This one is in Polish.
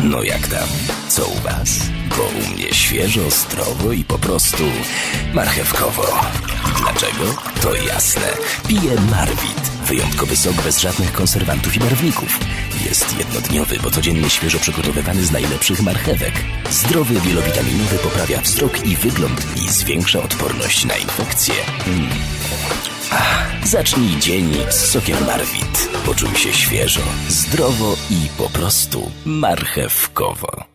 No jak tam? Co u was? Bo u mnie świeżo, zdrowo i po prostu marchewkowo. Dlaczego? To jasne. Piję Marwit. Wyjątkowy sok bez żadnych konserwantów i barwników. Jest jednodniowy, bo codziennie świeżo przygotowywany z najlepszych marchewek. Zdrowy, wielowitaminowy, poprawia wzrok i wygląd i zwiększa odporność na infekcje. Zacznij dzień z sokiem Marwit. Poczuj się świeżo, zdrowo i po prostu marchewkowo.